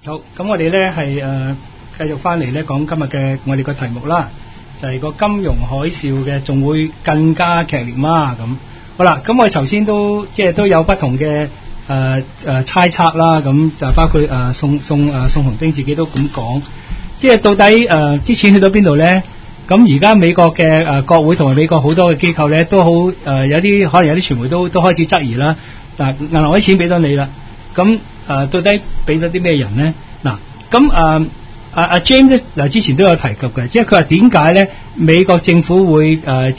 好，咁我哋咧係繼續翻嚟咧講今日嘅我哋個題目啦，就係個金融海嘯嘅仲會更加劇烈嘛咁。好啦，咁我哋頭先都即係都有不同嘅猜測啦，咁就包括宋鴻兵自己都咁講，即係到底啲錢去到邊度咧？咁而家美國嘅國會同埋美國好多嘅機構咧都好有啲可能有啲傳媒都開始質疑啦。嗱，銀行啲錢俾咗你啦，咁到底俾咗啲咩人咧？嗱，咁James 嗱之前都有提及嘅，即係佢話點解咧美國政府會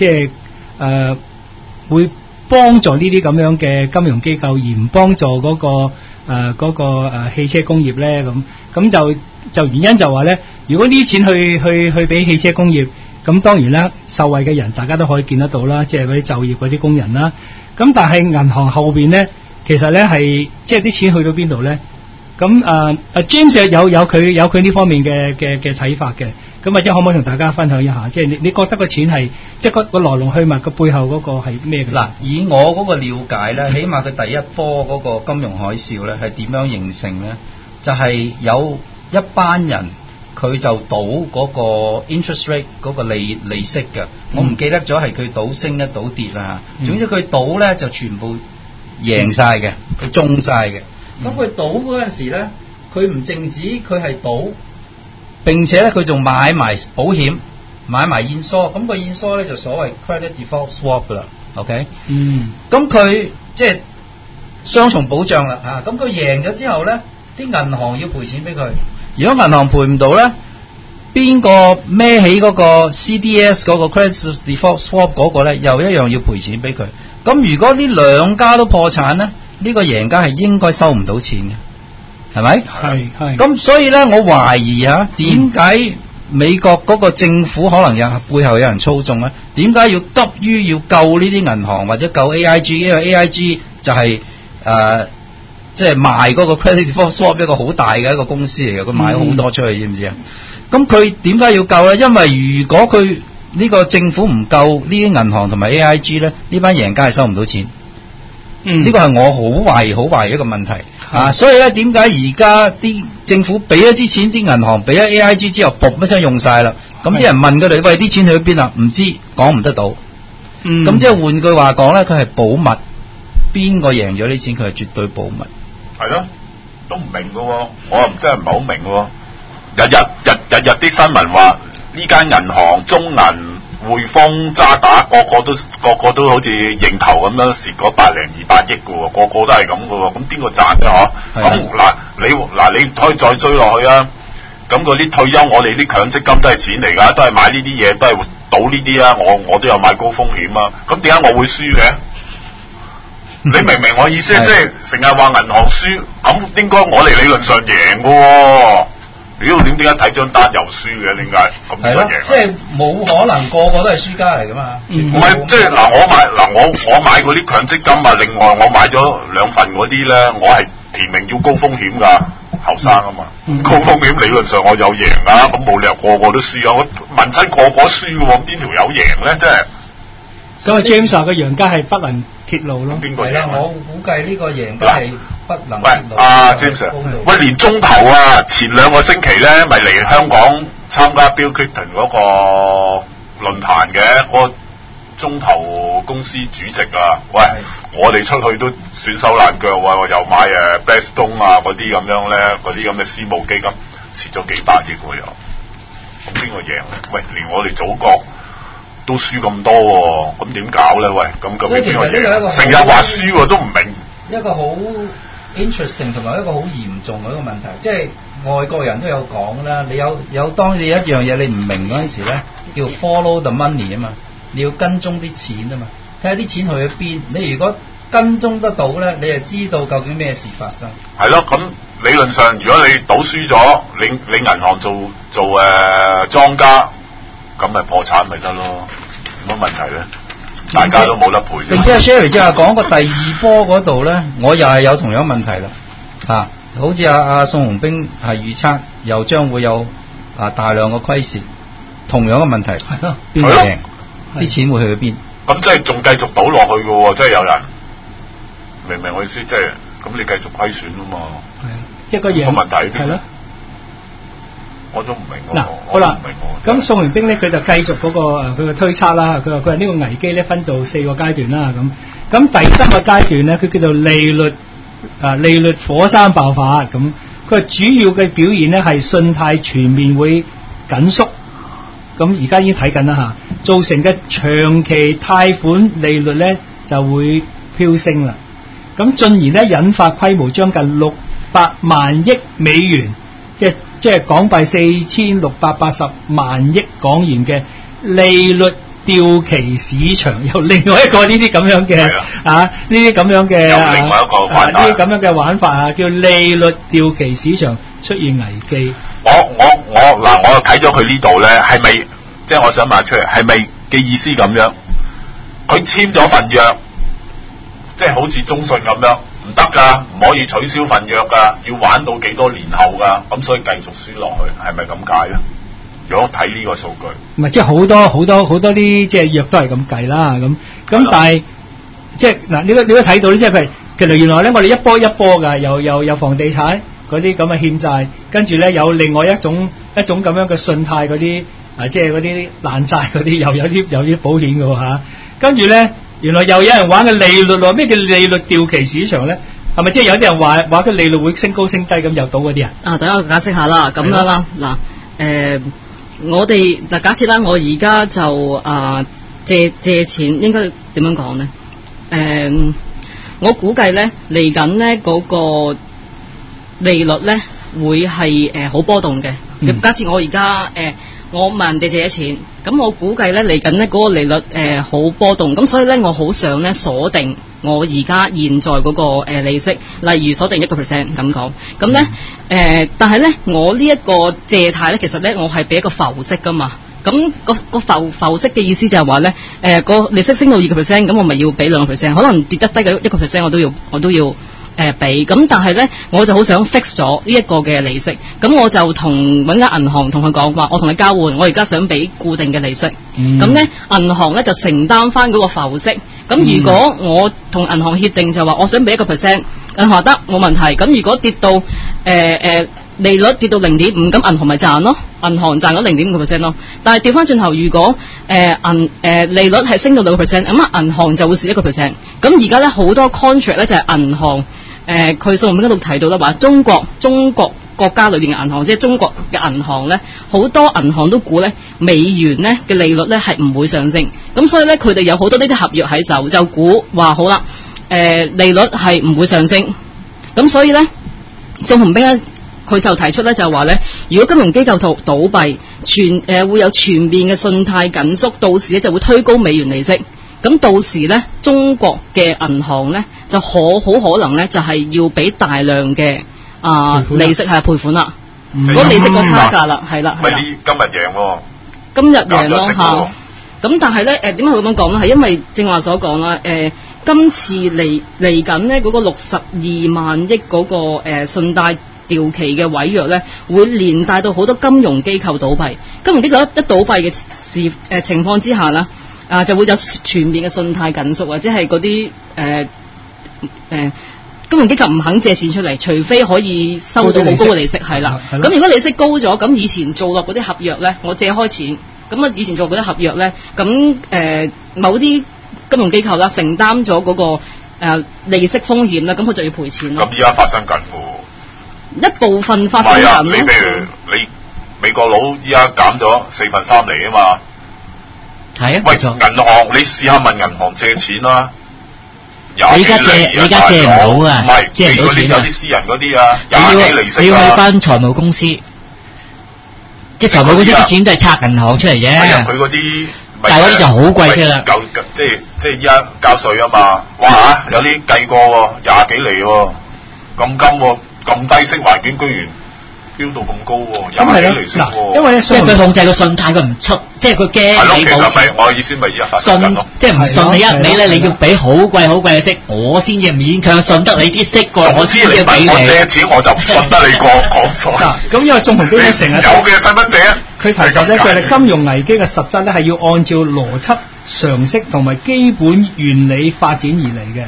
會幫助呢啲咁樣嘅金融機構，而唔幫助嗰個汽車工業咧？咁就原因就話咧，如果呢啲錢去俾汽車工業，咁當然啦，受惠嘅人大家都可以見得到啦，即係嗰啲就業嗰啲工人啦。咁但係銀行後邊咧，其實咧係即係啲錢去到邊度咧？咁James 有佢呢方面嘅睇法嘅。咁或者可唔可以同大家分享一下？即係你覺得個錢係即係個來龍去脈個背後嗰個係咩嘅？ 嗱，以我嗰個了解咧，起碼佢第一波嗰個金融海嘯咧係點樣形成咧？就係有一班人佢就賭嗰個 interest rate 嗰個利息嘅，我唔記得咗係佢賭升一賭跌啦嚇。總之佢賭咧就全部贏晒嘅，佢中晒嘅。咁佢賭嗰陣時咧，佢唔淨止佢係賭，並且咧佢仲買埋保險，買埋現疏。咁個現疏咧就所謂 credit default swap 啦。OK，咁佢即係雙重保障啦嚇。咁佢贏咗之後咧，啲銀行要賠錢俾佢。如果銀行賠唔到咧，邊個孭起嗰個 CDS 嗰個 credit default swap 嗰個咧，又一樣要賠錢俾佢。咁如果呢兩家都破產咧，呢個贏家係應該收唔到錢嘅，係咪？係。咁所以咧，我懷疑點解美國嗰個政府可能背後有人操縱咧？點解要急於要救呢啲銀行或者救 AIG？ 因為 AIG 就係即係賣嗰個 credit default swap 一個好大嘅一個公司嚟嘅，佢買好多出去，知唔知啊？咁佢點解要救咧？因為如果佢呢個政府唔救呢啲銀行同埋 AIG 咧，呢班贏家係收唔到錢。呢個係我好懷疑一個問題啊！所以咧，點解而家啲政府俾咗啲錢，啲銀行俾咗 AIG 之後，噗一聲用晒啦？咁啲人問佢哋：喂，啲錢去咗邊啊？唔知，講唔得到。咁即係換句話講咧，佢係保密。邊個贏咗啲錢，佢係絕對保密。 係咯，都唔明㗎喎，我又真係唔係好明㗎喎。日日啲新聞話呢間銀行中銀、匯豐、渣打個個都好似認頭咁樣蝕嗰100零200億嘅喎，個個都係咁嘅喎，咁邊個賺嘅嗬？咁你可以再追落去啊！咁嗰啲退休我哋啲強積金都係錢嚟㗎，都係買呢啲嘢，都係賭呢啲啊！我都有買高風險啊！咁點解我會輸嘅？你明唔明我意思？即係成日話銀行輸，咁應該我哋理論上贏嘅喎。點解睇張單又輸嘅？點解咁多贏？ 即係冇可能個個都係輸家嚟噶嘛？ 唔係，即係我買嗰啲強積金啊，另外我買咗2份嗰啲咧，我係填明要高風險㗎，後生啊嘛。高風險理論上我有贏啊，咁冇理由個個都輸啊！我問親個個輸嘅喎，邊條友贏咧？真係。 咁啊 James 話個贏家係不能揭露咯。 邊個贏？ 我估計呢個贏家係不能揭露。 喂，James，喂，連中頭啊，前2個星期咧，咪嚟香港參加 Bill Clinton 嗰個論壇嘅，嗰個中投公司主席啊，喂，我哋出去都損手爛腳喎，又買Blackstone 啊嗰啲咁樣咧，嗰啲咁嘅私募基金蝕咗幾百億喎又，咁邊個贏咧？喂，連我哋祖國都輸咁多喎，咁點搞咧？喂，咁究竟邊個贏？成日話輸喎，都唔明。 一個好 interesting 同埋一個好嚴重嘅一個問題，即係外國人都有講啦。你有當你一樣嘢你唔明嗰陣時咧，叫 follow the money 啊嘛，你要跟蹤啲錢啊嘛，睇下啲錢去咗邊。你如果跟蹤得到咧，你就知道究竟咩事發生。係咯，咁理論上如果你賭輸咗，你銀行做莊家，咁咪破產咪得咯，冇乜問題咧。大家都冇得賠。 並且 Sherry 即係講個第二波嗰度咧，我又係有同樣問題啦。好似阿宋鴻兵係預測又將會有大量嘅虧蝕，同樣嘅問題。係咯，邊個贏？啲錢會去邊？ 咁即係仲繼續倒落去嘅喎，即係有人明唔明我意思？即係咁你繼續虧損啊嘛。 係啊，即係個贏。 個問題喺邊？係咯， 我都唔明喎。 嗱，好啦，咁宋元兵咧，佢就繼續嗰、佢嘅推測啦。佢話呢個危機咧分做4個階段啦。咁第3個階段咧，佢叫做利率火山爆發。咁佢話主要嘅表現咧係信貸全面會緊縮。咁而家已經睇緊啦嚇，造成嘅長期貸款利率咧就會飆升啦。咁進而咧引發規模將近600萬億美元，即係港幣4680萬億港元嘅利率掉期市場，有另外一個呢啲咁樣嘅呢啲咁樣嘅有另外一個玩法， 呢啲咁樣嘅玩法啊，叫利率掉期市場出現危機。 我又睇咗佢呢度咧，係咪即係我想問出嚟，係咪嘅意思咁樣？佢簽咗份約，即係好似中信咁樣，唔得㗎，唔可以取消份約㗎，要玩到幾多年後㗎，咁所以繼續輸落去，係咪咁解咧？如果睇呢個數據， 唔係即係好多啲即係約都係咁計啦，咁但係即係嗱，你都睇到咧，即係譬如其實原來咧，我哋一波一波㗎，有房地產嗰啲咁嘅欠債，跟住咧有另外一種咁樣嘅信貸嗰啲即係嗰啲爛債嗰啲，又有啲保險㗎喎嚇，跟住咧原來又有人玩嘅利率喎，咩叫利率掉期市場咧？係咪即係有啲人話嘅利率會升高升低咁又賭嗰啲啊？ 等我解釋下啦，咁樣啦，嗱我哋嗱假設啦，我而家就借錢應該點樣講咧？我估計咧嚟緊咧嗰個利率咧會係好波動嘅。假設我而家我問人哋借咗錢，咁我估計咧嚟緊咧嗰個利率好波動，咁所以咧我好想咧鎖定我而家現在嗰個利息，例如鎖定1% 咁講，咁咧但係咧我呢一個借貸咧，其實咧我係俾一個浮息噶嘛，咁個浮息嘅意思就係話咧個利息升到2%，咁我咪要俾2%，可能跌得低嘅1%我都要俾，咁但係咧我就好想 fix 咗呢一個嘅利息，咁我就揾間銀行同佢講話，我同你交換，我而家想俾固定嘅利息，咁咧銀行咧就承擔翻嗰個浮息，咁如果我同銀行協定就話我想俾1%，銀行得冇問題，咁如果跌到利率跌到0.5，咁銀行咪賺咯，銀行賺咗0.5% 咯。但係調翻轉頭，如果利率係升到2%，咁銀行就會蝕1%。咁而家咧好多 contract 咧就係銀行佢數目嗰度提到啦，話中國國家裏邊嘅銀行，即係中國嘅銀行咧，好多銀行都估咧美元咧嘅利率咧係唔會上升。咁所以咧佢哋有好多呢啲合約喺手，就估話好啦，利率係唔會上升。咁所以咧，宋鴻兵咧。佢就提出咧，就話咧，如果金融機構倒閉，會有全面嘅信貸緊縮，到時咧就會推高美元利息。咁到時咧，中國嘅銀行咧就好可能咧就係要俾大量嘅利息係賠款啦，嗰利息個差價啦，係啦。 咪你今日贏喎？ 今日贏咯嚇。咁但係咧點解佢咁樣講咧？係因為正話所講啦，今次嚟緊咧嗰個62萬億嗰個信貸掉期嘅違約咧，會連帶到好多金融機構倒閉。金融機構一倒閉嘅情況之下啦，就會有全面嘅信貸緊縮，或者係嗰啲金融機構唔肯借錢出嚟，除非可以收到好高嘅利息，係啦。咁如果利息高咗，咁以前做落嗰啲合約咧，我借開錢，咁以前做嗰啲合約咧，咁某啲金融機構啦承擔咗嗰個利息風險啦，咁佢就要賠錢咯。 咁依家發生緊喎。 一部分發生緊咯。 你譬如你美國佬依家減咗3%嚟啊嘛。係啊。喂，銀行你試下問銀行借錢啦。你而家借唔到啊？唔係借唔到錢啊！有啲私人嗰啲啊，廿幾利息啊。你要去翻財務公司，即係財務公司啲錢都係拆銀行出嚟啫。係啊，佢嗰啲，但係嗰啲就好貴嘅啦。即係依家交稅啊嘛。哇！有啲計過喎，20幾厘喎，咁金喎。咁低息環境居然飆到咁高喎，廿幾厘息喎。因為咧，即係佢控制個信貸，佢唔出，即係佢驚你冇。其實咪我意思咪而家發生緊咯。即係唔信你一味咧，你要俾好貴嘅息，我先至勉強信得你啲息過，我先至俾你。我借錢我就唔信得你過講錯。嗱，咁因為宋鴻兵成日有嘅使乜借啊？佢提及咧，佢哋金融危機嘅實質咧係要按照邏輯常識同埋基本原理發展而嚟嘅。佢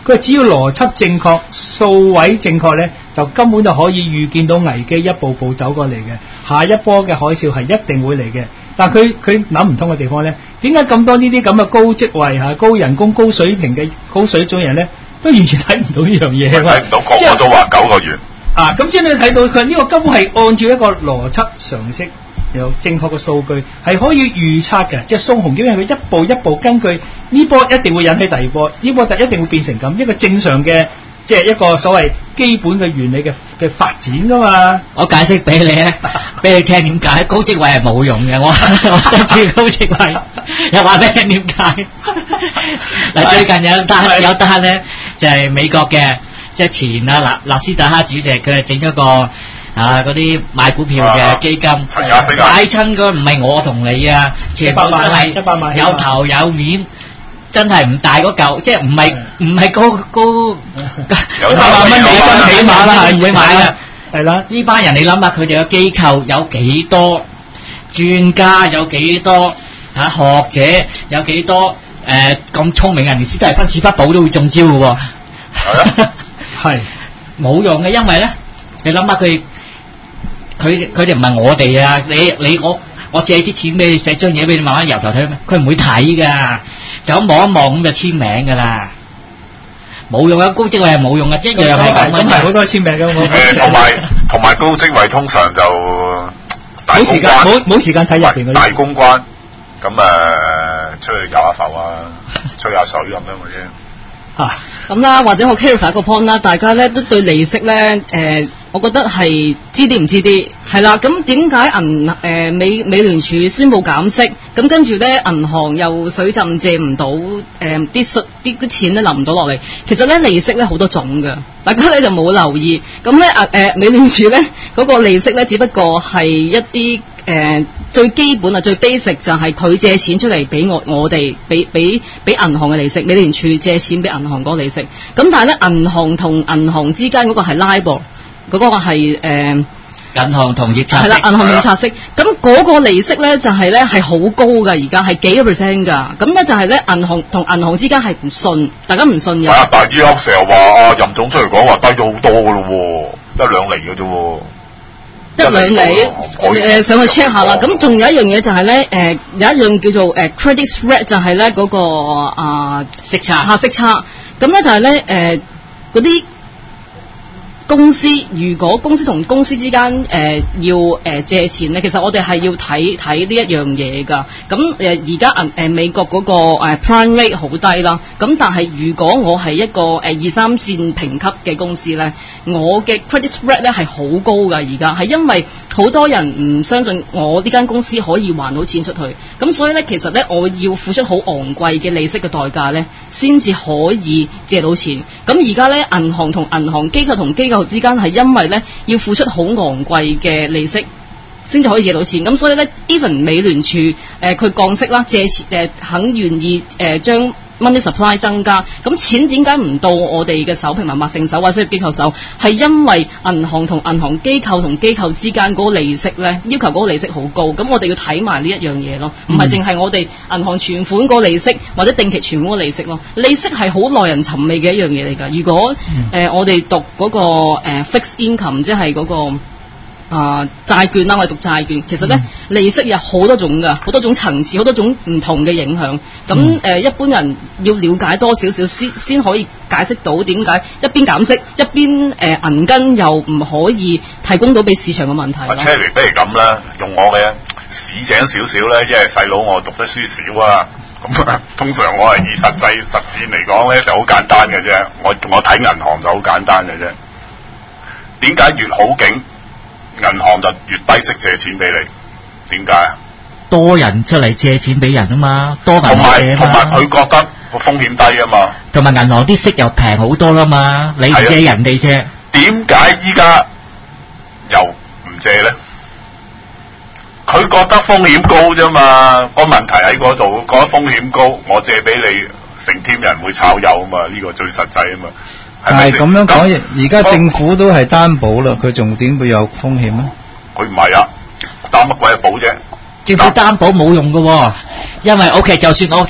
佢話只要邏輯正確、數位正確咧，就根本就可以預見到危機一步步走過嚟嘅，下一波嘅海嘯係一定會嚟嘅。但佢諗唔通嘅地方咧，點解咁多呢啲咁嘅高職位嚇、高人工、高水平嘅高水準人咧，都完全睇唔到呢樣嘢？ 睇唔到，個個都話9個月。 啊，咁即係你睇到佢呢個根本係按照一個邏輯常識有正確嘅數據，係可以預測嘅。即係宋鴻基係佢一步一步根據呢波一定會引起第二波，呢波一定會變成咁一個正常嘅，即係一個所謂基本嘅原理嘅發展噶嘛。 我解釋俾你咧，俾你聽點解高職位係冇用嘅。我想知高職位，又話俾你點解。嗱，最近有單咧，就係美國嘅。即係前納斯達克主席，佢係整咗個嗰啲買股票嘅基金，買親個唔係我同你啊，全部都係100萬有頭有面，真係唔大嗰嚿，即係唔係高100萬蚊美金起碼啦，唔會買啊， 係啦。 呢班人你諗下，佢哋嘅機構有幾多，專家有幾多，學者有幾多，咁聰明嘅人連史蒂芬史匹堡都會中招嘅喎。係冇用嘅，因為咧，你諗下佢哋唔係我哋啊！我借啲錢俾你，寫張嘢俾你，慢慢由頭睇咩？佢唔會睇噶，就咁望一望咁就簽名噶啦，冇用啊！高職位係冇用啊，一樣係咁。 咁係好多簽名嘅我。 同埋高職位通常就冇時間睇入邊嗰啲大公關，咁出去遊下浮啊，吹下水咁樣嘅啫。 咁啦，或者我 clarify 個 point 啦，大家咧都對利息咧，我覺得係知啲唔知啲，係啦。咁點解美聯儲宣布減息，咁跟住咧銀行又水浸借唔到，啲錢咧流唔到落嚟。其實咧利息咧好多種㗎，大家咧就冇留意。咁咧美聯儲咧嗰個利息咧，只不過係一啲最基本啊，最 basic 就係佢借錢出嚟俾我哋，俾銀行嘅利息，美聯儲借錢俾銀行嗰個利息。咁但係咧，銀行同銀行之間嗰個係 LIBOR， 嗰個係銀行同業拆息。 係啦，銀行業拆息。咁嗰個利息咧就係咧係好高㗎，而家係幾個 percent 㗎。咁咧就係咧銀行同銀行之間係唔信，大家唔信任。 但係依家成日話任總出嚟講話低咗好多㗎咯喎，1-2厘㗎啫喎。 1-2厘，上去 check 下啦。咁仲有一樣嘢就係咧，有一樣叫做credit spread， 就係咧嗰個息差。咁咧就係咧嗰啲公司，如果公司同公司之間要借錢咧，其實我哋係要睇呢一樣嘢㗎。咁而家美國嗰個prime rate 好低啦。咁但係如果我係一個2-3線評級嘅公司咧，我嘅 credit spread 咧係好高㗎。而家係因為好多人唔相信我呢間公司可以還到錢出去，咁所以咧其實咧我要付出好昂貴嘅利息嘅代價咧，先至可以借到錢。咁而家咧銀行同銀行、機構同機構之間係因為咧要付出好昂貴嘅利息，先至可以借到錢。咁所以咧 even 美聯儲佢降息啦，借錢肯願意將money supply 增加，咁錢點解唔到我哋嘅手，平民百姓手或者機構手？係因為銀行同銀行、機構同機構之間嗰個利息咧，要求嗰個利息好高，咁我哋要睇埋呢一樣嘢咯，唔係淨係我哋銀行存款個利息或者定期存款個利息咯。利息係好耐人尋味嘅一樣嘢嚟㗎。如果我哋讀嗰個fixed income， 即係嗰個債券啦，我哋讀債券，其實咧利息有好多種㗎，好多種層次，好多種唔同嘅影響。咁一般人要了解多少少先可以解釋到點解一邊減息，一邊銀根又唔可以提供到俾市場嘅問題。 Cherry， 不如咁啦，用我嘅市井少少咧，因為細佬我讀得書少啊。咁通常我係以實戰嚟講咧就好簡單嘅啫。我睇銀行就好簡單嘅啫。點解越好景？銀行就越低息借錢俾你，點解啊？ 多人出嚟借錢俾人啊嘛，多銀行借啊嘛。同埋佢覺得個風險低啊嘛。 同埋銀行啲息又平好多啦嘛，你借人哋啫。 點解依家又唔借咧？佢覺得風險高啫嘛，個問題喺嗰度，覺得風險高，我借俾你，成天人會炒魷啊嘛，呢個最實際啊嘛。 但係咁樣講，而家政府都係擔保啦，佢仲點會有風險啊？ 佢唔係啊，擔乜鬼嘢保啫？ 政府擔保冇用㗎喎，因為 OK， 就算我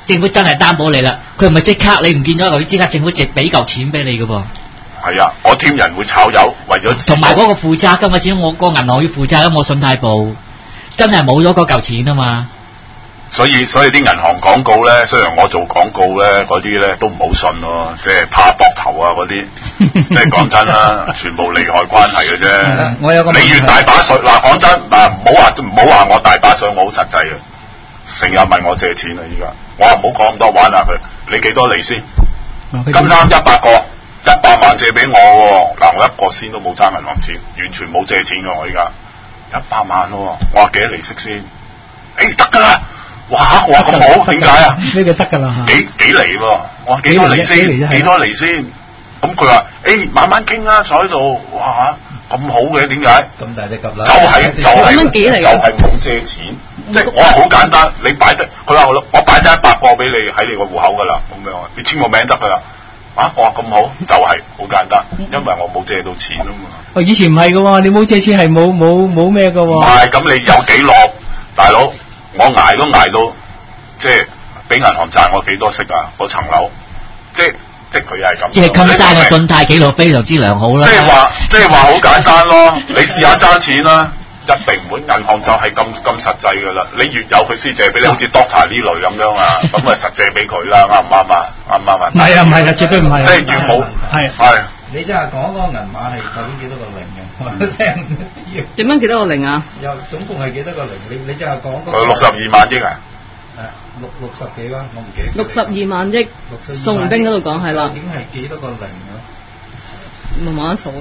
政府真係擔保你啦，佢唔係即刻你唔見咗佢，即刻政府直俾嚿錢俾你嘅噃。 係啊，我添人會炒魷，為咗同埋嗰個負責㗎嘛，始終我個銀行要負責，我信貸部真係冇咗嗰嚿錢啊嘛。 所以啲銀行廣告咧，雖然我做廣告咧，嗰啲咧都唔好信咯，即係怕膊頭啊嗰啲，即係講真啦，全部利害關係嘅啫。 我有個你越大把水嗱，講真嗱，唔好話我大把水，我好實際嘅，成日問我借錢啊！依家我話唔好講咁多玩下佢，你幾多利先？金生100個100萬借俾我喎，嗱我一個先都冇爭銀行錢，完全冇借錢嘅我依家100萬咯，我話幾多利息先？得㗎啦！哇！我話咁好，點解啊？ 呢個得㗎啦嚇。 幾厘喎？我話幾多厘先？幾多厘先？咁佢話慢慢傾啦，坐喺度，哇咁好嘅，點解？ 咁大隻蛤啦！ 就係蚊幾嚟㗎？ 就係冇借錢，即係我話好簡單，你擺得，佢話我擺得100個俾你喺你個戶口㗎啦，咁樣你簽個名得㗎啦。我話咁好，就係好簡單，因為我冇借到錢啊嘛。 以前唔係㗎喎，你冇借錢係冇咩㗎喎。 唔係，咁你有記錄，大佬。我捱都捱到，即係俾銀行賺我幾多息啊？嗰層樓，即係佢係咁。 即係金生嘅信貸記錄非常之良好啦。 即係話好簡單咯，你試下爭錢啦，一定唔會。銀行就係咁實際噶啦，你越有佢先借俾你，好似 Doctor 呢類咁樣啊，咁啊實借俾佢啦，啱唔啱啊？啱唔啱啊？ 唔係啊，絕對唔係。 即係越冇係。 你真係講嗰個銀碼係究竟幾多個零嘅？我都聽唔到。 點樣幾多個零啊？ 又總共係幾多個零？你真係講嗰個 62萬億啊 ？60幾啦，我唔記得。 62萬億，宋榮兵嗰度講係啦。 究竟係幾多個零啊？ 慢慢數啊！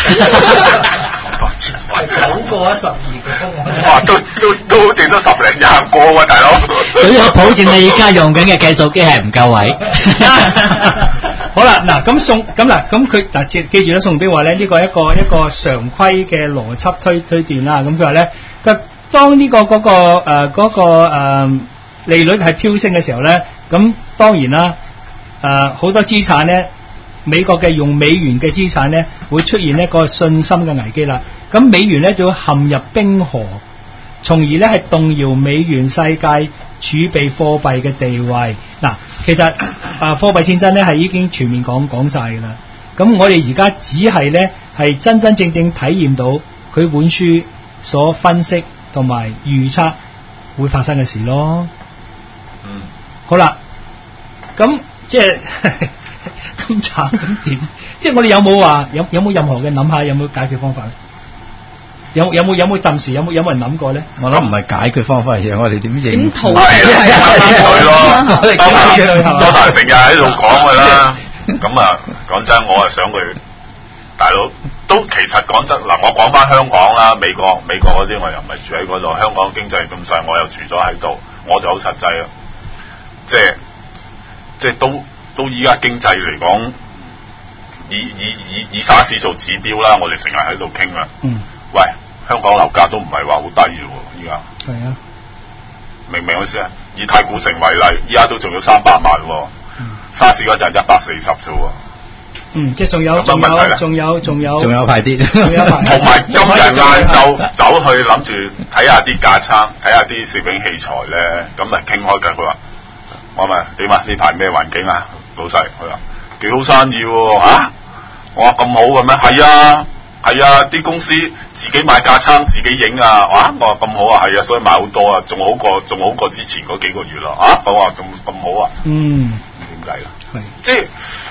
數過12個。 哇！都好似都10零20個喎，大佬。 佢我保證你而家用緊嘅計數機係唔夠位。 好啦，嗱咁佢嗱記住啦，宋榮兵話咧呢個一個常規嘅邏輯推斷啦。咁佢話咧，當呢嗰個利率係飆升嘅時候咧，咁當然啦，好多資產咧。美國嘅用美元嘅資產咧，會出現一個信心嘅危機啦。咁美元咧就會陷入冰河，從而咧係動搖美元世界儲備貨幣嘅地位。嗱，其實貨幣戰爭咧係已經全面講晒㗎啦。咁我哋而家只係咧係真真正正體驗到佢本書所分析同埋預測會發生嘅事咯。好啦，咁即係。咁慘咁點？即係我哋有冇話有冇任何嘅諗下，有冇解決方法咧？有冇暫時有冇人諗過咧？ 我諗唔係解決方法嚟嘅，我哋點應逃係咯，多大成日喺度講㗎啦。咁啊，講真，我係想佢大佬都其實講真嗱，我講翻香港啦，美國嗰啲我又唔係住喺嗰度，香港經濟咁細，我又住咗喺度，我就好實際啊，即係都依家經濟嚟講，以沙士做指標啦，我哋成日喺度傾啦。喂，香港樓價都唔係話好低嘅喎，依家。係啊。明唔明我意思啊？以太古城為例，依家都仲有300萬喎。沙士嗰陣140啫喎。 即係仲有排啲。同埋今日晏晝走去諗住睇下啲架撐，睇下啲攝影器材咧，咁咪傾開偈。佢話：我問點啊？呢排咩環境啊？老細，佢話幾好生意喎嚇！我話咁好嘅咩？係啊，啲公司自己買架撐，自己影啊！哇！我話咁好啊，係啊，所以買好多啊，仲好過之前嗰幾個月啦嚇！我話咁好啊，點解啦？係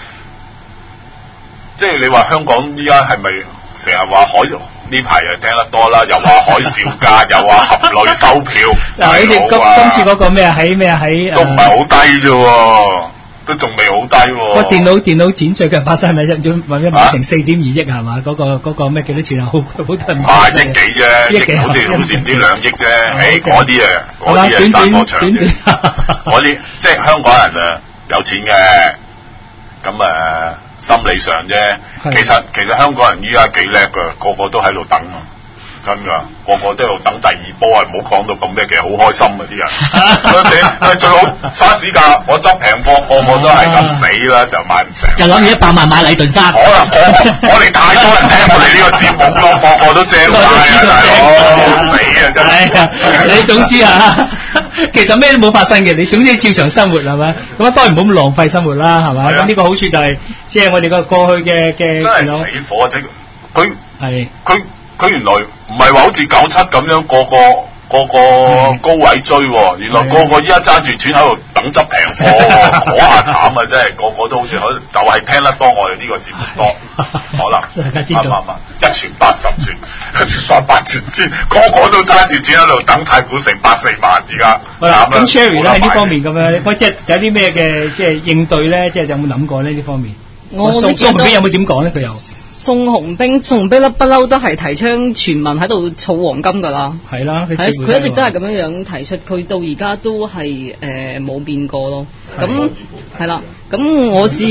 即係你話香港依家係咪成日話海呢排又聽得多啦？又話海嘯價，又話含淚收票。 嗱，你哋今次嗰個咩喺都唔係好低啫喎。都仲未好低喎！ 個電腦剪碎嘅發生係咪或者買成4.2億係嘛？嗰個咩幾多錢啊？好多人買。 億幾啫，億好似唔知2億啫。嗰啲係散貨場嘅。嗰啲即係香港人啊，有錢嘅，咁心理上啫。其實香港人依家幾叻㗎，個個都喺度等啊！真噶，個個都喺度等第二波啊！唔好講到咁咩，其實好開心啊啲人。最好沙士價，我執平貨，個個都係咁死啦，就買唔成。 就諗住100萬買禮頓衫。 可能我哋太多人聽我哋呢個節目咯，個個都借晒啊，大佬死啊真係。 你總之啊， 其實咩都冇發生嘅，你總之照常生活係咪？咁啊當然唔好咁浪費生活啦，係咪？ 係啊咁呢個好處就係即係我哋個過去嘅真係死火即佢係佢原來唔係話好似97咁樣個個高位追喎，原來個個依家揸住錢喺度等執平貨喎，嗰下慘啊！真係個個都好似就係聽得多我哋呢個節目多，可能大家知道一傳百十傳，一傳百百傳千，個個都揸住錢喺度等太古城8-4萬而家。 好啦，咁 Sherry 咧喺呢方面， 面咁樣，我即係有啲咩嘅即係應對咧，即係有冇諗過呢方面？宋我呢紅兵有冇點講咧？佢又宋紅兵不嬲都係提倡全民喺度儲黃金㗎啦。 係啦，佢一直都係咁樣提出，佢到而家都係冇變過咯。咁係啦，咁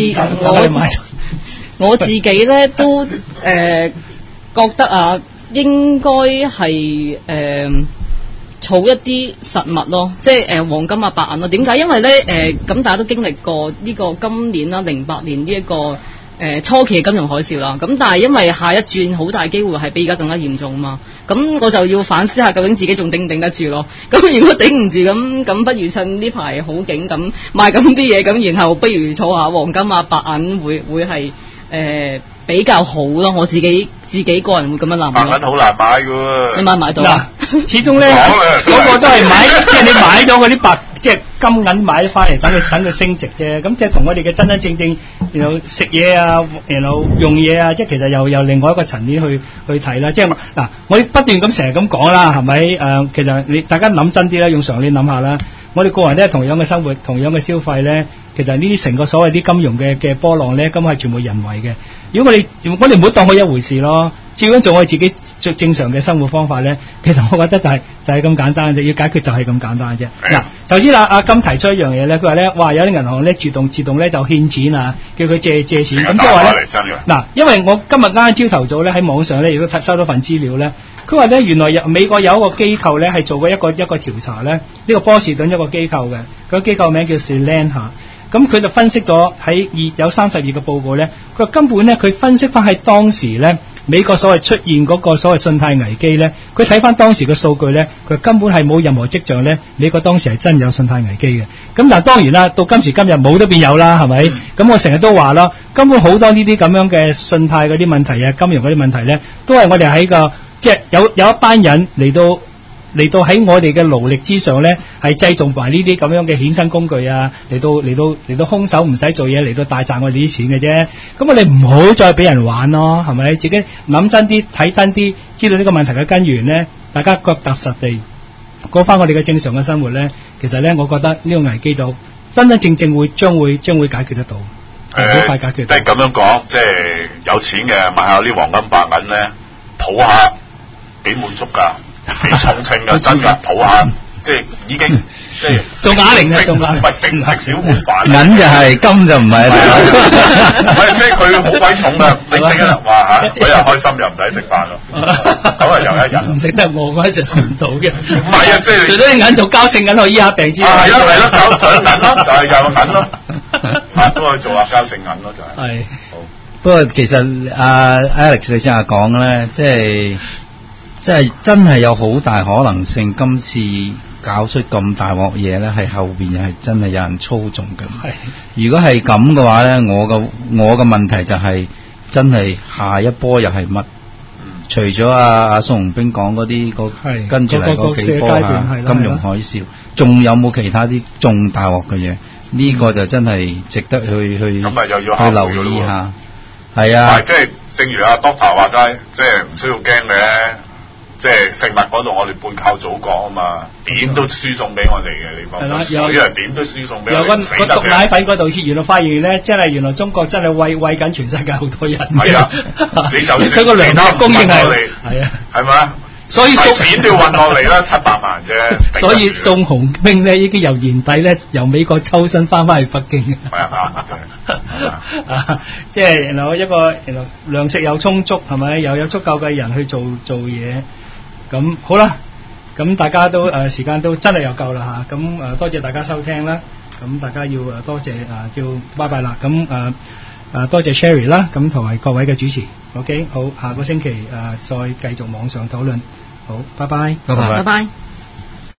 我自己咧都覺得啊，應該係儲一啲實物咯，即係黃金啊、白銀咯。點解？因為咧咁大家都經歷過呢個今年啦，08年呢一個初期嘅金融海嘯啦。咁但係因為下一轉好大機會係比而家更加嚴重啊嘛。咁我就要反思下究竟自己仲頂唔頂得住咯。咁如果頂唔住咁不如趁呢排好景咁賣咁啲嘢，咁然後不如儲下黃金啊、白銀會係比較好咯。我自己個人會咁樣諗。 白銀好難買㗎喎。 你買唔買到啊？ 始終咧嗰個都係買，即係你買咗嗰啲白，即係金銀買翻嚟，等佢升值啫。咁即係同我哋嘅真正，然後食嘢啊，然後用嘢啊，即係其實又另外一個層面去睇啦。即係嗱，我哋不斷咁成日咁講啦，係咪？其實大家諗真啲啦，用常理諗下啦。我哋個人都係同樣嘅生活，同樣嘅消費咧，其實呢啲成個所謂啲金融嘅波浪咧，根本係全部人為嘅。如果我哋唔好當佢一回事咯，照樣做我哋自己最正常嘅生活方法咧，其實我覺得就係咁簡單啫，要解決就係咁簡單啫。嗱，首先阿金提出一樣嘢咧，佢話咧，哇有啲銀行咧自動咧就欠錢啊，叫佢借錢，咁即係話咧，嗱，因為我今日啱朝頭早咧喺網上咧亦都收到份資料咧。佢話咧，原來美國有一個機構咧，係做過一個調查咧，呢個波士頓一個機構嘅，個機構名叫 Celent 嚇，咁佢就分析咗有32個報告咧，佢話根本咧佢分析翻喺當時咧美國所謂出現嗰個所謂信貸危機咧，佢睇翻當時嘅數據咧，佢根本係冇任何跡象咧，美國當時係真有信貸危機嘅。咁但係當然啦，到今時今日冇都變有啦，係咪？咁我成日都話啦，根本好多呢啲咁樣嘅信貸嗰啲問題啊，金融嗰啲問題咧，都係我哋喺個即係有一班人嚟到喺我哋嘅勞力之上咧，係製造埋呢啲咁樣嘅衍生工具啊，嚟到空手唔使做嘢嚟到大賺我哋啲錢嘅啫。咁我哋唔好再俾人玩咯，係咪？自己諗真啲，睇真啲，知道呢個問題嘅根源咧，大家腳踏實地過翻我哋嘅正常嘅生活咧，其實咧，我覺得呢個危機就真正將會解決得到，好快解決到。 即係咁樣講，即係有錢嘅買下啲黃金白銀咧，抱下。幾滿足㗎，幾重稱㗎，真㗎，抱下，即係已經即係做啞鈴嘅， 唔係食少碗飯。 銀就係，金就唔係。 係即係佢好鬼重㗎，你食一日話嚇，嗰日開心又唔使食飯咯，咁又一日。 唔食得我嗰陣食唔到嘅。 唔係啊，即係除咗啲銀做交性銀去醫下病之外。 係咯，交銀咯，就係有銀咯，都去做下交性銀咯，就係。係。好。 不過其實Alex 你正話講咧，即係真係有好大可能性，今次搞出咁大鑊嘢咧，係後邊係真係有人操縱緊。如果係咁嘅話咧，我嘅問題就係真係下一波又係乜？除咗阿宋紅兵講嗰啲跟住嚟嗰幾波金融海嘯，仲有冇其他啲重大鑊嘅嘢？呢個就真係值得去留意下。係啊， 即係正如阿 Doctor 話齋，即係唔需要驚嘅。即係食物嗰度，我哋背靠祖國啊嘛，點都輸送俾我哋嘅，你放心。水啊，點都輸送俾我哋。 有個毒奶粉嗰度先，原來發現咧，真係原來中國真係餵緊全世界好多人。 係啊，你就算佢個糧食供應係啊，係咪？ 所以錢都要運落嚟啦，700萬啫。 所以宋紅兵咧已經由年底咧由美國抽身翻去北京。 係啊， 即係然後糧食又充足，係咪？又有足夠嘅人去做嘢。咁好啦，咁大家都時間都真係又夠啦嚇，咁多謝大家收聽啦，咁大家要多謝叫拜拜啦，咁多謝 Sherry 啦，咁同埋各位嘅主持 ，OK， 好，下個星期再繼續網上討論，好，拜拜， 拜拜。 拜拜。